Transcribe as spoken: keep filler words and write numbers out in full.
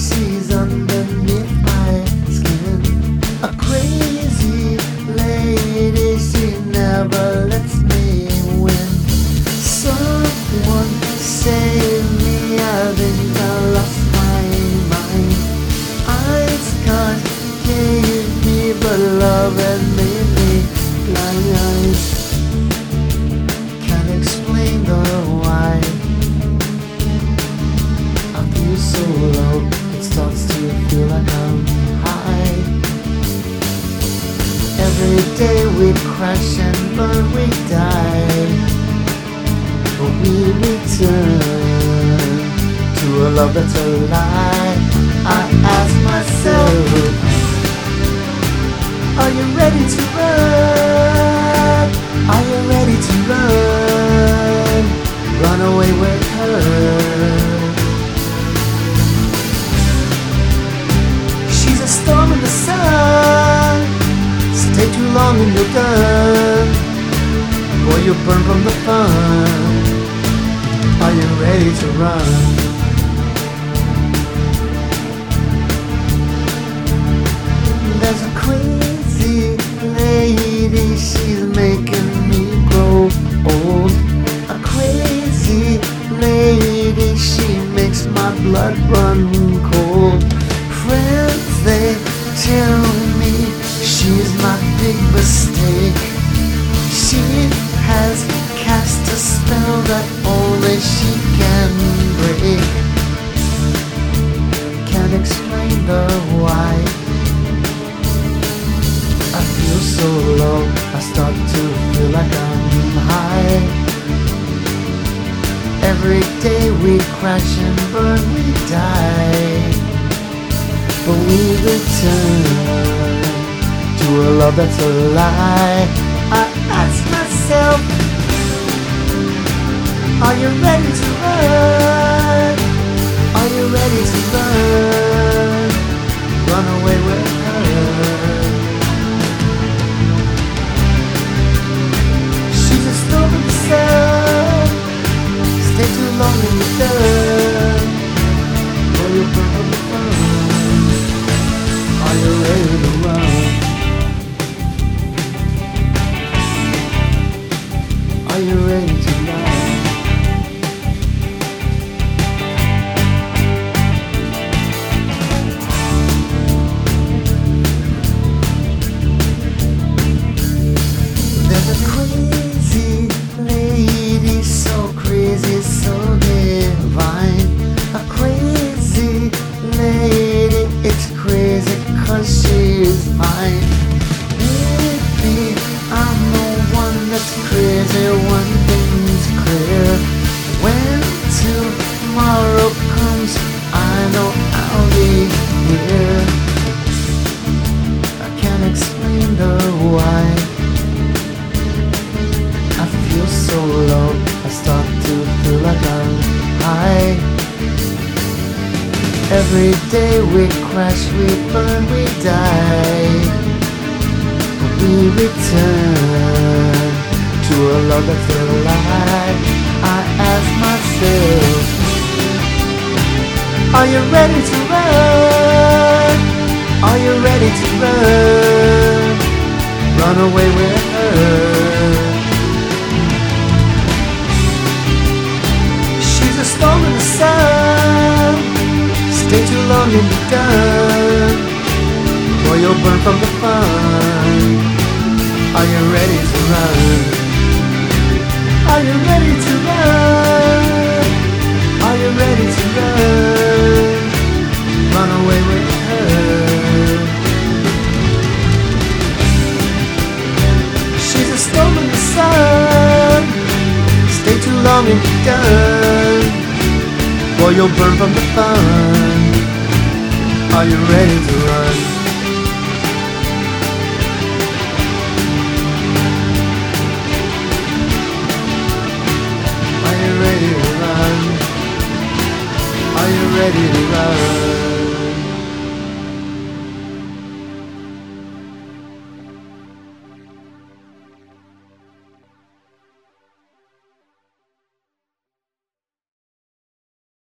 she's underneath my skin. A crazy lady, she never lets me win. Someone save me, I think I lost my mind. Eyes can't give me, but love has made me blind. Can't explain the why. I feel so low, it starts to feel like I'm high. Every day we crash and burn, we die, but we return to a love that's a lie. I ask myself, are you ready to run? Are you ready to run? Run away with her. She's a storm in the sun. Stay too long and you're done. Boy, you burn from the fun. Are you ready to run? There's a crazy lady, she's making me grow old. A crazy lady, she makes my blood run cold. Friends, they tell me she's my big mistake. She has cast a spell that only she can break. Can't explain the why. I feel so low, I start to feel like I'm high. Every day we crash and burn, we die, but we return to a love that's a lie. I ask myself, are you ready to run? Are you ready to run? Run away with her. She's a storm in the sun. Stay too long and you're done. Or you burn from the fun. Are you ready to run? Are you ready to run? There's a crazy lady, so crazy, so divine. A crazy lady, it's crazy 'cause she's mine. Maybe I'm the one that's crazy, one thing's clear. When tomorrow comes, I know I'll be here. I can't explain the why. I feel so low, I start to feel like I'm high. Every day we crash, we burn, we die, but we return to a love that's a lie. I ask myself, are you ready to run? Are you ready to run? Run away with her. She's a storm in the sun. Stay too long and you're done, or you'll burn from the fun. Are you ready to run? Are you ready to run? Are you ready to run? Run away with her. She's a storm in the sun. Stay too long and you're done, or you'll burn from the fun. Are you ready to run? Are you ready to run? Are you ready to run?